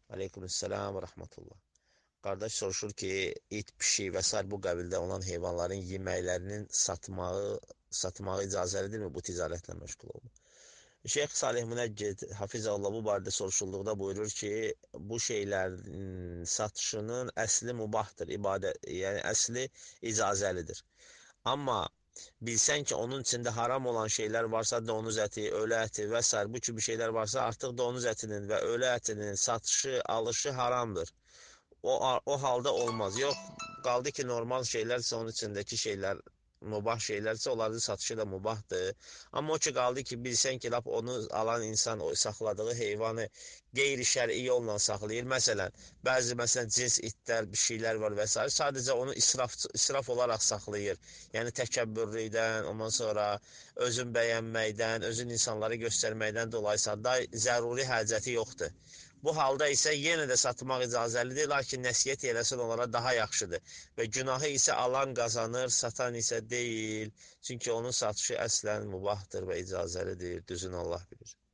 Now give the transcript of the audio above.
Aleykümselam və rəhmətullah. Qardaş soruşur ki, it, pişik və s. bu qəbildə olan heyvanların yeməklərinin satmağı icazəlidirmi bu ticarətlə məşğul olmaq? Şeyx Salih Münəccid Hafizallah bu barədə soruşulduqda buyurur ki, bu şeylərin satışının əsli mübahdır, yəni əsli icazəlidir. Amma bilsən ki, onun içində haram olan şeylər varsa, donuz əti, ölü əti və s. bu kimi şeylər varsa, artıq donuz ətinin və ölü ətinin satışı, alışı haramdır. O halda olmaz. Yox, qaldı ki, normal şeylərsə, onun içindəki şeylər, mübah şeylərsə, onların satışı da mübahdır. Amma o ki, qaldı ki, bilsən ki, lap onu alan insan o saxladığı heyvanı qeyri-şər'i yolla saxlayır. Məsələn, cins itlər, bir şeylər var və s. Sadəcə onu israf olaraq saxlayır. Yəni, təkəbbürlükdən, ondan sonra özün bəyənməkdən, özün insanları göstərməkdən dolayı da zəruri həcəti yoxdur. Bu halda isə yenə də satmaq icazəlidir, lakin nəsihət eləsən onlara daha yaxşıdır. Və günahı isə alan qazanır, satan isə deyil. Çünki onun satışı əslən mübahdır və icazəlidir, düzünü Allah bilir.